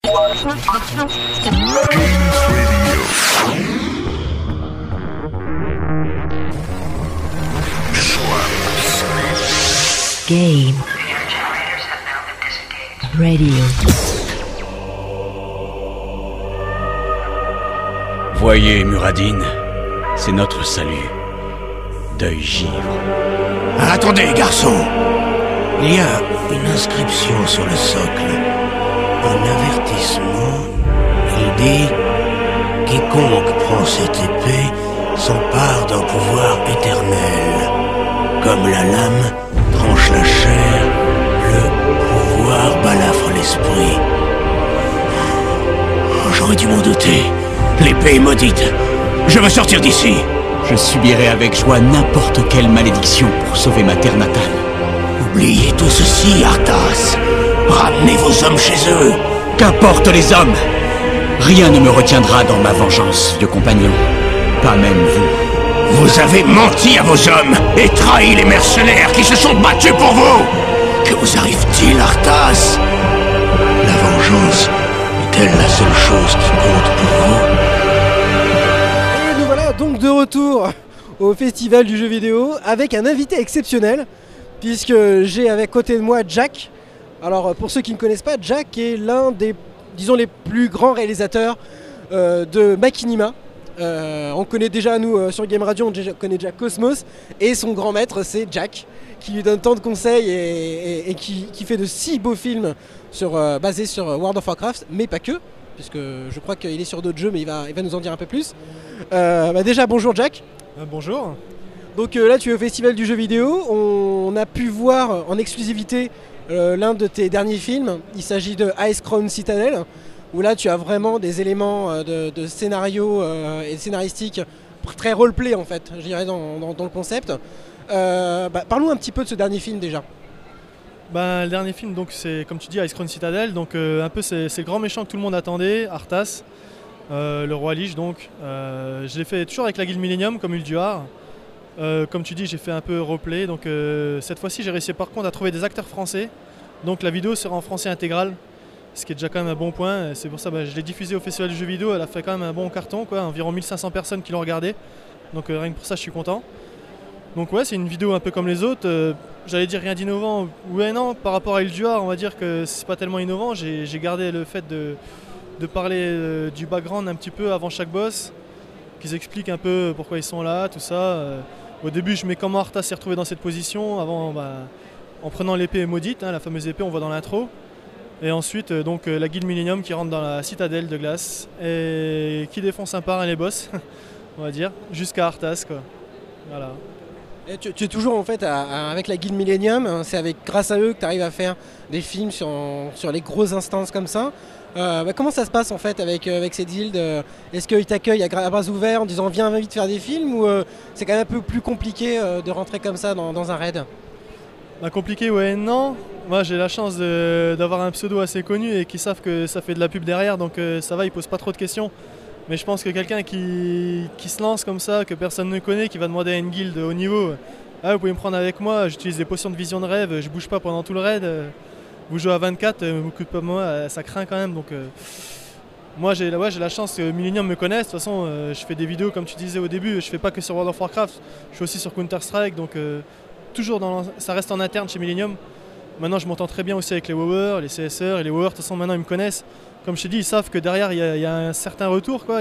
Game Radio. Voyez, Muradin, c'est notre salut. Deuil givre. Attendez, garçon. Il y a une inscription sur le socle. Un avertissement. Il dit « Quiconque prend cette épée s'empare d'un pouvoir éternel. Comme la lame tranche la chair, le pouvoir balafre l'esprit. » Oh, j'aurais dû m'en douter. L'épée est maudite. Je veux sortir d'ici. Je subirai avec joie n'importe quelle malédiction pour sauver ma terre natale. Oubliez tout ceci, Arthas. Ramenez vos hommes chez eux. Qu'importe les hommes! Rien ne me retiendra dans ma vengeance, vieux compagnon. Pas même vous. Vous avez menti à vos hommes et trahi les mercenaires qui se sont battus pour vous. Que vous arrive-t-il, Arthas? La vengeance est-elle la seule chose qui compte pour vous? Et nous voilà donc de retour au festival du jeu vidéo avec un invité exceptionnel, puisque j'ai avec côté de moi Jack. Alors pour ceux qui ne connaissent pas, Jack est l'un des, disons, les plus grands réalisateurs de Machinima. On connaît déjà, nous, sur Game Radio, on connaît déjà Cosmos, et son grand maître, c'est Jack, qui lui donne tant de conseils et qui fait de si beaux films basés sur World of Warcraft, mais pas que, puisque je crois qu'il est sur d'autres jeux, mais il va nous en dire un peu plus. Déjà, bonjour Jack. Bonjour. Donc là, tu es au Festival du jeu vidéo, on a pu voir en exclusivité l'un de tes derniers films. Il s'agit de Ice Crown Citadel, où là tu as vraiment des éléments de scénario et scénaristique très roleplay en fait, je dirais dans le concept. Parlons un petit peu de ce dernier film déjà. Le dernier film, donc c'est comme tu dis Ice Crown Citadel, donc un peu c'est le grand méchant que tout le monde attendait, Arthas, le roi Lich donc. Je l'ai fait toujours avec la guilde Millennium comme Ulduar. Comme tu dis, j'ai fait un peu roleplay, donc cette fois-ci j'ai réussi par contre à trouver des acteurs français, donc la vidéo sera en français intégral, ce qui est déjà quand même un bon point. C'est pour ça que je l'ai diffusée au Festival du jeu vidéo, elle a fait quand même un bon carton, quoi, environ 1500 personnes qui l'ont regardé, donc rien que pour ça je suis content. Donc ouais, c'est une vidéo un peu comme les autres, j'allais dire rien d'innovant, ouais non, par rapport à Ulduar on va dire que c'est pas tellement innovant, j'ai gardé le fait de parler du background un petit peu avant chaque boss, qu'ils expliquent un peu pourquoi ils sont là, tout ça. Au début, je mets comment Arthas s'est retrouvé dans cette position, en prenant l'épée maudite, la fameuse épée, on voit dans l'intro. Et ensuite, la guilde Millennium qui rentre dans la citadelle de glace et qui défonce un par un les boss, on va dire, jusqu'à Arthas, quoi. Voilà. Et tu es toujours en fait avec la guilde Millennium, hein, c'est grâce à eux que tu arrives à faire des films sur les grosses instances comme ça. Comment ça se passe en fait avec cette guilde? Est-ce qu'ils t'accueillent à bras ouverts en disant viens vite faire des films, ou c'est quand même un peu plus compliqué de rentrer comme ça dans un raid? Compliqué, ouais, non. Moi j'ai la chance d'avoir un pseudo assez connu et qui savent que ça fait de la pub derrière, donc ça va, ils posent pas trop de questions. Mais je pense que quelqu'un qui se lance comme ça, que personne ne connaît, qui va demander à une guilde de haut niveau, vous pouvez me prendre avec moi, j'utilise des potions de vision de rêve, je bouge pas pendant tout le raid. Vous jouez à 24, beaucoup de moi, ça craint quand même. Donc, moi j'ai la chance que Millennium me connaisse. De toute façon, je fais des vidéos comme tu disais au début. Je fais pas que sur World of Warcraft, je suis aussi sur Counter-Strike. Donc toujours ça reste en interne chez Millennium. Maintenant je m'entends très bien aussi avec les WoWers, les CSR et les WoWers. De toute façon maintenant ils me connaissent. Comme je t'ai dit, ils savent que derrière il y a un certain retour, quoi.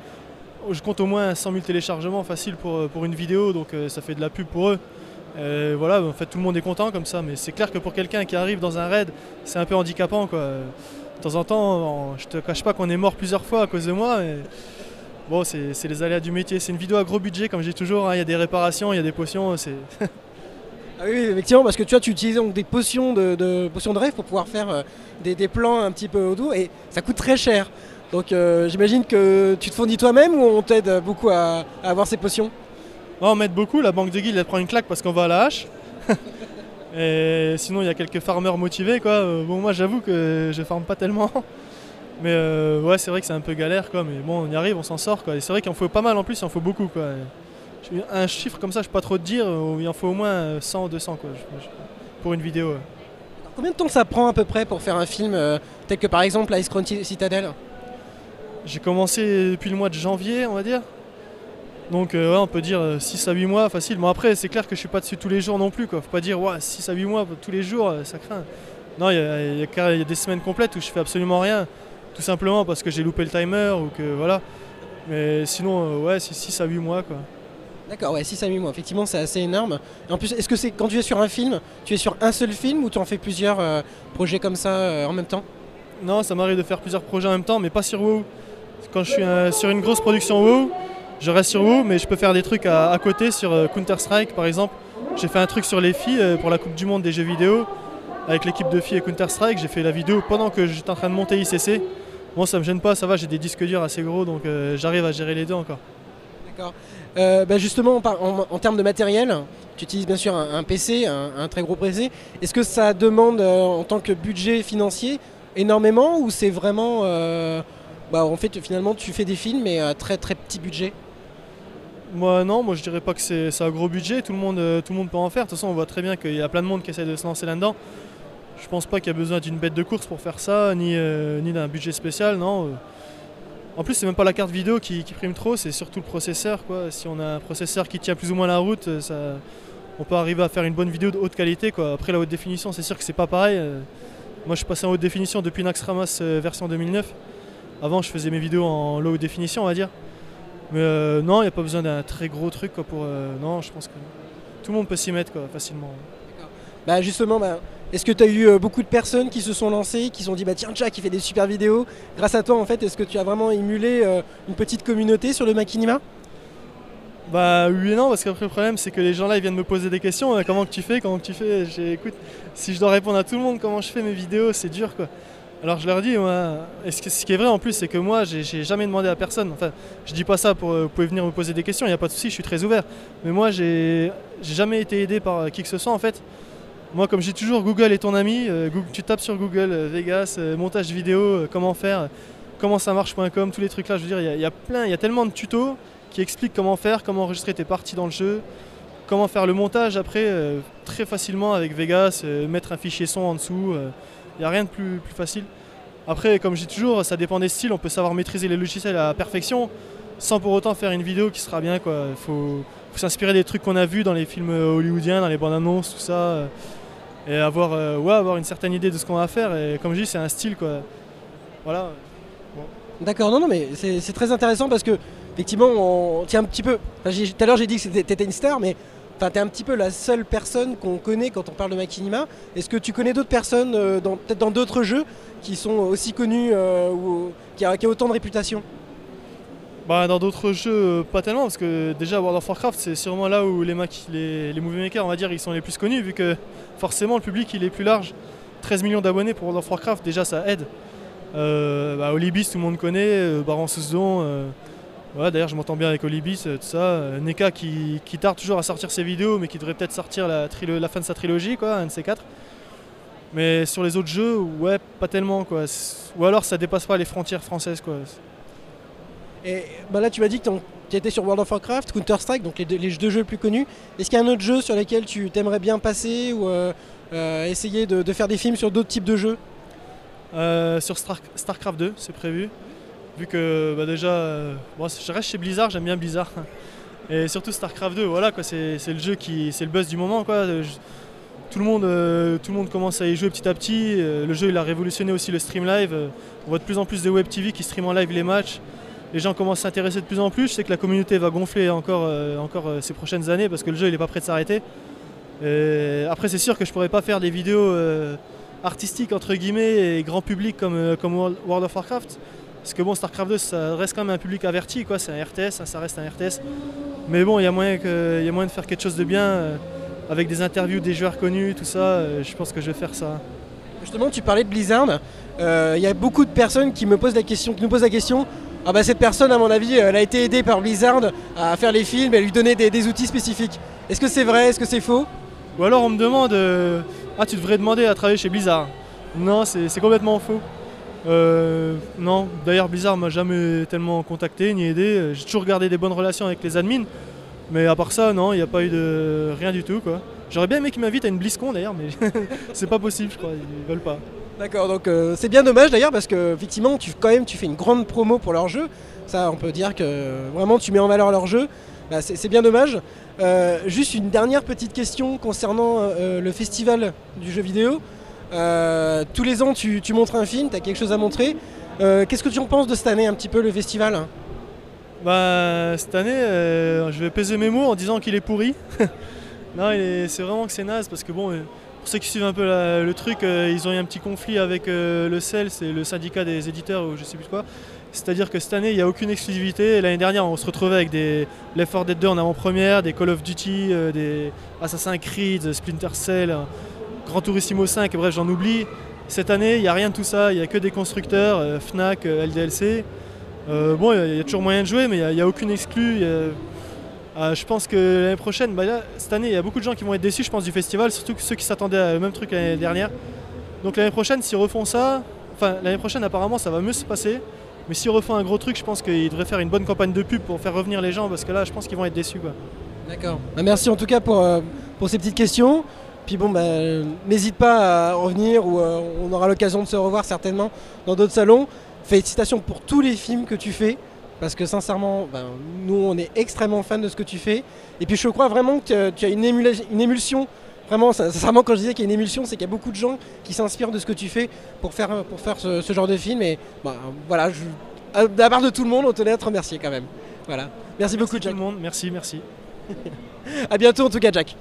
Je compte au moins 100 000 téléchargements faciles pour une vidéo. Donc ça fait de la pub pour eux. Voilà, en fait tout le monde est content comme ça, mais c'est clair que pour quelqu'un qui arrive dans un raid, c'est un peu handicapant, quoi. De temps en temps, je te cache pas qu'on est mort plusieurs fois à cause de moi, mais bon, c'est les aléas du métier. C'est une vidéo à gros budget, comme je dis toujours, il y a des réparations, il y a des potions, c'est... Ah oui, effectivement, parce que tu utilises donc des potions de rêve pour pouvoir faire des plans un petit peu autour, et ça coûte très cher. Donc j'imagine que tu te fournis toi-même, ou on t'aide beaucoup à avoir ces potions? On m'aide beaucoup, la banque de guilde elle prend une claque parce qu'on va à la hache. Et sinon il y a quelques farmers motivés, quoi. Bon, moi j'avoue que je farme pas tellement. Mais ouais, c'est vrai que c'est un peu galère, quoi. Mais bon, on y arrive, on s'en sort, quoi. Et c'est vrai qu'il en faut pas mal en plus, il en faut beaucoup, quoi. Un chiffre comme ça, je peux pas trop te dire, il en faut au moins 100 ou 200, quoi, pour une vidéo. Combien de temps ça prend à peu près pour faire un film tel que par exemple Ice Crown Citadel? J'ai commencé depuis le mois de janvier, on va dire. Donc ouais, on peut dire 6 à 8 mois facile. Bon après c'est clair que je suis pas dessus tous les jours non plus, quoi. Faut pas dire ouais, 6 à 8 mois tous les jours, ça craint. Non, il y a des semaines complètes où je fais absolument rien. Tout simplement parce que j'ai loupé le timer ou que voilà. Mais sinon ouais, c'est 6 à 8 mois quoi. D'accord, ouais, 6 à 8 mois, effectivement c'est assez énorme. Et en plus, est-ce que c'est quand tu es sur un film, tu es sur un seul film ou tu en fais plusieurs projets comme ça en même temps? Non, ça m'arrive de faire plusieurs projets en même temps, mais pas sur WoW. Quand je suis sur une grosse production WoW, je reste sur WoW, mais je peux faire des trucs à côté sur Counter-Strike par exemple. J'ai fait un truc sur les filles pour la Coupe du Monde des jeux vidéo. Avec l'équipe de filles et Counter-Strike, j'ai fait la vidéo pendant que j'étais en train de monter ICC. Bon, ça me gêne pas, ça va, j'ai des disques durs assez gros, donc j'arrive à gérer les deux encore. D'accord. Justement, en termes de matériel, tu utilises bien sûr un PC, un très gros PC. Est-ce que ça demande en tant que budget financier énormément ou c'est vraiment... en fait, finalement, tu fais des films mais à très très petit budget? Moi non, moi je dirais pas que c'est un gros budget, tout le monde peut en faire. De toute façon, on voit très bien qu'il y a plein de monde qui essaie de se lancer là-dedans. Je pense pas qu'il y a besoin d'une bête de course pour faire ça, ni d'un budget spécial, non. En plus, c'est même pas la carte vidéo qui prime trop, c'est surtout le processeur, quoi. Si on a un processeur qui tient plus ou moins la route, on peut arriver à faire une bonne vidéo de haute qualité, quoi. Après, la haute définition, c'est sûr que c'est pas pareil. Moi, je suis passé en haute définition depuis Naxxramas version 2009. Avant, je faisais mes vidéos en low définition, on va dire. Mais non, il n'y a pas besoin d'un très gros truc, quoi, non, je pense que tout le monde peut s'y mettre, quoi, facilement. Justement, est-ce que tu as eu beaucoup de personnes qui se sont lancées, qui se sont dit tiens, Jack il fait des super vidéos. Grâce à toi en fait, est-ce que tu as vraiment émulé une petite communauté sur le Machinima? Oui et non, parce qu'après le problème c'est que les gens là ils viennent me poser des questions. Comment que tu fais? Écoute, si je dois répondre à tout le monde comment je fais mes vidéos, c'est dur quoi. Alors je leur dis, et ce qui est vrai en plus, c'est que moi j'ai jamais demandé à personne. Enfin, je dis pas ça pour vous pouvez venir me poser des questions, il n'y a pas de souci, je suis très ouvert. Mais moi j'ai jamais été aidé par qui que ce soit en fait. Moi, comme je dis toujours, Google est ton ami. Tu tapes sur Google, Vegas, montage vidéo, comment faire, comment ça marche.com, tous les trucs là. Je veux dire, il y a tellement de tutos qui expliquent comment faire, comment enregistrer tes parties dans le jeu, comment faire le montage après très facilement avec Vegas, mettre un fichier son en dessous. Il n'y a rien de plus facile. Après, comme je dis toujours, ça dépend des styles. On peut savoir maîtriser les logiciels à la perfection sans pour autant faire une vidéo qui sera bien, quoi. Faut s'inspirer des trucs qu'on a vus dans les films hollywoodiens, dans les bandes annonces, tout ça. Et avoir une certaine idée de ce qu'on va faire. Et comme je dis, c'est un style, quoi. Voilà. Bon. D'accord, non, mais c'est très intéressant parce que, effectivement, on tient un petit peu. Tout à l'heure, j'ai dit que t'étais une star, mais t'es un petit peu la seule personne qu'on connaît quand on parle de Machinima. Est-ce que tu connais d'autres personnes, peut-être dans d'autres jeux, qui sont aussi connus ou qui a autant de réputation? Dans d'autres jeux, pas tellement, parce que déjà World of Warcraft, c'est sûrement là où les movie makers, on va dire, ils sont les plus connus, vu que forcément le public il est plus large. 13 millions d'abonnés pour World of Warcraft, déjà ça aide. Olibis, tout le monde connaît, Baron Sousdon, voilà, d'ailleurs je m'entends bien avec Olibis, tout ça. Neka qui tarde toujours à sortir ses vidéos, mais qui devrait peut-être sortir la fin de sa trilogie, quoi, un de ces 4. Mais sur les autres jeux, ouais, pas tellement, quoi. Ou alors ça dépasse pas les frontières françaises, quoi. Et là, tu m'as dit que tu étais sur World of Warcraft, Counter-Strike, donc les deux jeux les plus connus. Est-ce qu'il y a un autre jeu sur lequel tu t'aimerais bien passer ou essayer de faire des films sur d'autres types de jeux? Sur Starcraft 2, c'est prévu. Vu que déjà, je reste chez Blizzard, j'aime bien Blizzard. Et surtout Starcraft 2, voilà, quoi, c'est le jeu c'est le buzz du moment, quoi. Tout le monde commence à y jouer petit à petit. Le jeu il a révolutionné aussi le stream live. On voit de plus en plus de web TV qui streament en live les matchs. Les gens commencent à s'intéresser de plus en plus. Je sais que la communauté va gonfler encore ces prochaines années parce que le jeu il n'est pas prêt de s'arrêter. Après c'est sûr que je pourrais pas faire des vidéos artistiques entre guillemets et grand public comme World of Warcraft. Parce que Starcraft 2 ça reste quand même un public averti, quoi. C'est un RTS, ça reste un RTS. Mais bon, il y a moyen de faire quelque chose de bien avec des interviews des joueurs connus, tout ça. Je pense que je vais faire ça. Justement, tu parlais de Blizzard. Il y a beaucoup de personnes qui nous posent la question. Cette personne, à mon avis, elle a été aidée par Blizzard à faire les films et à lui donner des outils spécifiques. Est-ce que c'est vrai? Est-ce que c'est faux? Ou alors on me demande tu devrais demander à travailler chez Blizzard. Non, c'est complètement faux. Non, d'ailleurs Blizzard m'a jamais tellement contacté ni aidé. J'ai toujours gardé des bonnes relations avec les admins. Mais à part ça, non, il n'y a pas eu de rien du tout, quoi. J'aurais bien aimé qu'ils m'invitent à une BlizzCon d'ailleurs, mais c'est pas possible, je crois, ils veulent pas. D'accord, donc c'est bien dommage d'ailleurs parce que effectivement tu fais une grande promo pour leur jeu. Ça, on peut dire que vraiment tu mets en valeur leur jeu. Bah, c'est bien dommage. Juste une dernière petite question concernant le festival du jeu vidéo. Tous les ans tu montres un film, tu as quelque chose à montrer. Qu'est-ce que tu en penses de cette année un petit peu le festival? Bah, cette année, je vais peser mes mots en disant qu'il est pourri. Non, c'est vraiment que c'est naze parce que bon, pour ceux qui suivent un peu le truc, ils ont eu un petit conflit avec le CEL, c'est le syndicat des éditeurs ou je sais plus quoi. C'est-à-dire que cette année, il n'y a aucune exclusivité. L'année dernière, on se retrouvait avec des Left 4 Dead 2 en avant-première, des Call of Duty, des Assassin's Creed, Splinter Cell, Gran Turismo 5, bref, j'en oublie. Cette année, il n'y a rien de tout ça, il n'y a que des constructeurs, Fnac, LDLC. Bon, il y a toujours moyen de jouer, mais il n'y a aucune exclue. Je pense que l'année prochaine, là, cette année, il y a beaucoup de gens qui vont être déçus, je pense, du festival, surtout que ceux qui s'attendaient au même truc l'année dernière. Donc l'année prochaine, s'ils refont ça, l'année prochaine, apparemment, ça va mieux se passer. Mais s'ils refont un gros truc, je pense qu'ils devraient faire une bonne campagne de pub pour faire revenir les gens, parce que là, je pense qu'ils vont être déçus, quoi. D'accord. Merci en tout cas pour ces petites questions. Puis bon, n'hésite pas à revenir ou on aura l'occasion de se revoir certainement dans d'autres salons. Félicitations pour tous les films que tu fais. Parce que sincèrement, nous on est extrêmement fans de ce que tu fais. Et puis je crois vraiment que tu as une émulsion. Vraiment, sincèrement, quand je disais qu'il y a une émulsion, c'est qu'il y a beaucoup de gens qui s'inspirent de ce que tu fais pour faire ce genre de film. Et voilà, de la part de tout le monde, on tenait à te remercier quand même. Voilà. Merci beaucoup, Jack. Tout le monde, merci. À bientôt en tout cas, Jack.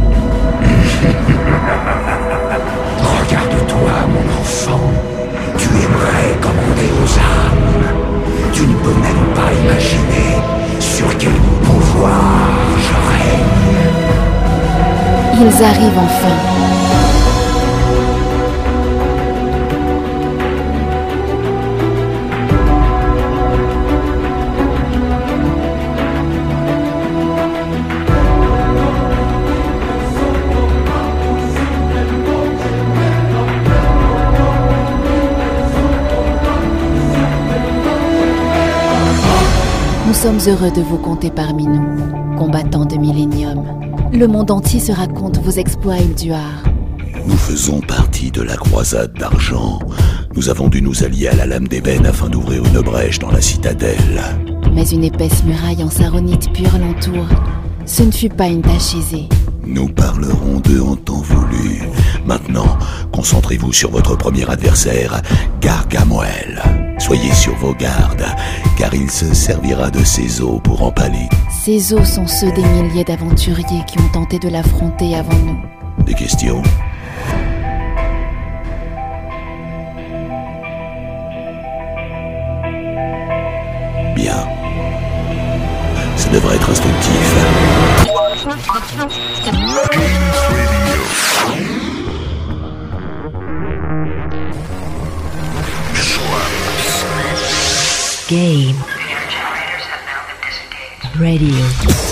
Regarde-toi, mon enfant. Tu aimerais commander aux âmes. Tu ne peux même pas imaginer sur quel pouvoir je règne. Ils arrivent enfin. Nous sommes heureux de vous compter parmi nous, combattants de Millennium. Le monde entier se raconte vos exploits Ilduar. Nous faisons partie de la croisade d'argent. Nous avons dû nous allier à la lame d'ébène afin d'ouvrir une brèche dans la citadelle. Mais une épaisse muraille en saronite pure l'entoure. Ce ne fut pas une tâche aisée. Nous parlerons d'eux en temps voulu. Maintenant, concentrez-vous sur votre premier adversaire, Gargamel. Soyez sur vos gardes, car il se servira de ses os pour empaler. Ces os sont ceux des milliers d'aventuriers qui ont tenté de l'affronter avant nous. Des questions ? Bien. Ça devrait être instructif. Game. Radio.